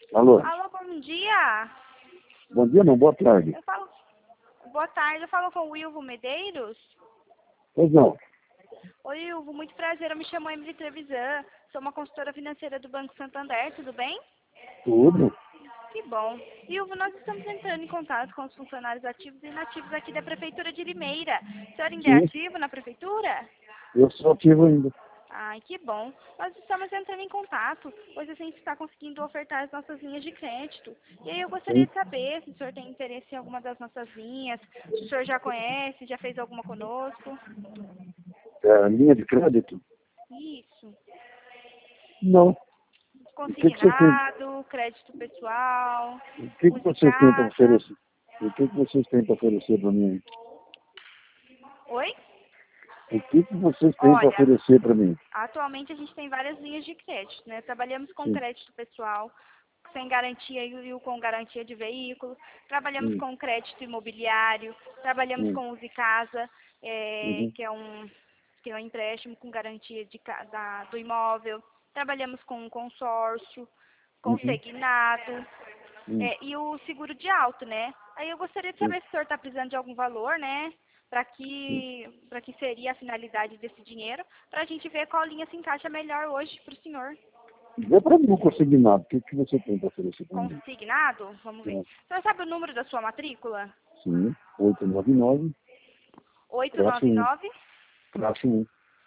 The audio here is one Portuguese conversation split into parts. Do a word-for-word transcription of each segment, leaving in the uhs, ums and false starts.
Alô? Alô, bom dia. Bom dia, não, boa tarde. Eu falo... Boa tarde, eu falo com o Wilvo Medeiros. Pois não. Oi, Wilvo, muito prazer, eu me chamo Emily Trevisan, sou uma consultora financeira do Banco Santander, tudo bem? Tudo? Que bom. Wilvo, nós estamos entrando em contato com os funcionários ativos e inativos aqui da Prefeitura de Limeira. O senhor ainda é Sim, ativo na Prefeitura? eu sou ativo ainda. Ai, que bom. Nós estamos entrando em contato, pois a gente está conseguindo ofertar as nossas linhas de crédito. E aí eu gostaria Sim. de saber se o senhor tem interesse em alguma das nossas linhas, se o senhor já conhece, já fez alguma conosco. É, linha de crédito? Isso. Não. O que, que vocês têm, Consignado, crédito pessoal, o que, que uso vocês têm para casa. oferecer? O que, que vocês têm para oferecer para mim? Oi? O que, que vocês têm para Olha, oferecer para mim? atualmente a gente tem várias linhas de crédito, né? Trabalhamos com Sim. crédito pessoal, sem garantia e o com garantia de veículo. Trabalhamos Hum, com crédito imobiliário, trabalhamos hum, com Use Casa, é, uhum, que é um que é um empréstimo com garantia de, ca- da, do imóvel. Trabalhamos com um consórcio, uhum, consignado, hum, é, e o seguro de auto, né? Aí eu gostaria de sim, saber se o senhor está precisando de algum valor, né? Para sim. que, para que seria a finalidade desse dinheiro, para a gente ver qual linha se encaixa melhor hoje para o senhor. Vê para mim o consignado. O que, que você tem para oferecer para mim? Consignado? Vamos ver. É, O senhor sabe o número da sua matrícula? sim, oito nove nove, traço um. oitocentos e noventa e nove, Traço um.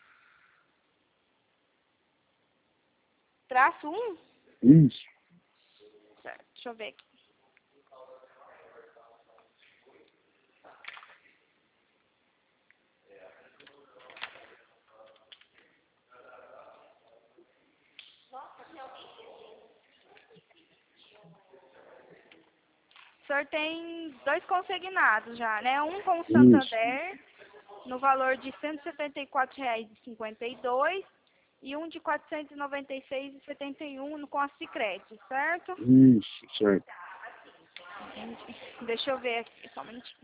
traço um? Isso. Certo, deixa eu ver aqui. O senhor tem dois consignados já, né? Um com o Isso. Santander, no valor de cento e setenta e quatro reais e cinquenta e dois e um de quatrocentos e noventa e seis reais e setenta e um com a Sicredi, certo? Isso, certo. Deixa eu ver aqui, só um minutinho.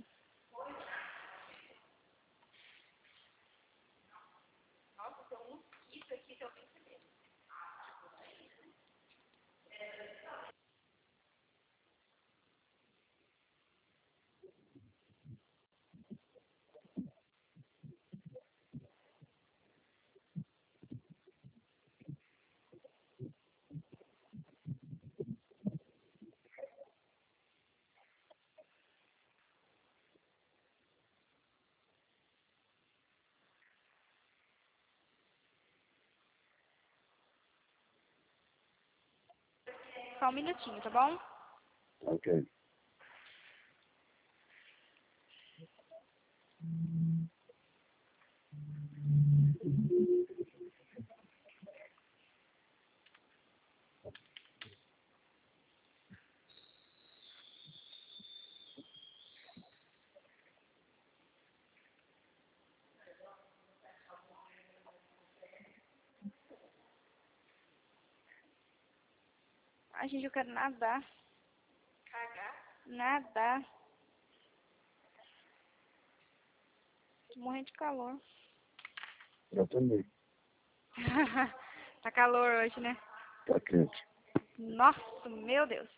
Só um minutinho, tá bom? Ok. Ai, gente, eu quero nadar. Nadar. Tô morrendo de calor. Eu também. Tá calor hoje, né? Tá quente. Nossa, meu Deus.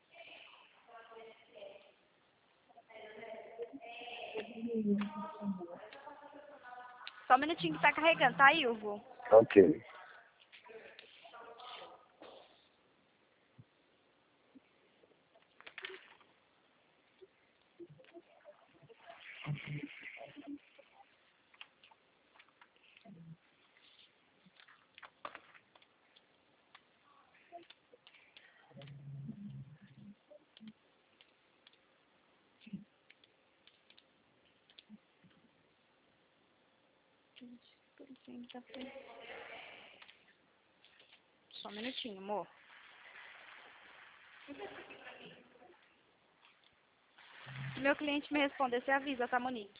Só um minutinho que tá carregando, tá, Ilvo? Ok. Só um minutinho, amor. Se meu cliente me responder, você avisa, tá, Monique?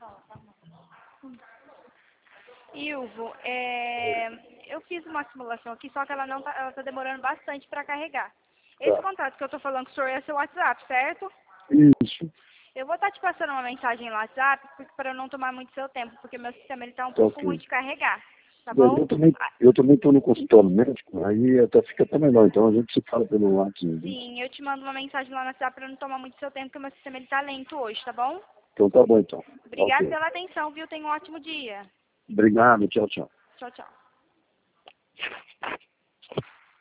Ilvo, é, eu fiz uma simulação aqui, só que ela não tá, ela tá demorando bastante para carregar. Esse Tá. contato que eu tô falando com o senhor é seu WhatsApp, certo? Isso. Eu vou estar te passando uma mensagem no WhatsApp para eu não tomar muito seu tempo, porque meu sistema ele tá um Tá pouco ruim ok. de carregar, tá É, bom? Eu também Ah, eu também estou no consultório médico, aí até fica até melhor. Então a gente se fala pelo WhatsApp. sim, eu te mando uma mensagem lá no WhatsApp para não tomar muito seu tempo, porque meu sistema ele tá lento hoje, tá bom? Então tá bom então. Obrigada Ok. pela atenção, viu? Tenha um ótimo dia. Obrigado, tchau, tchau. Tchau, tchau.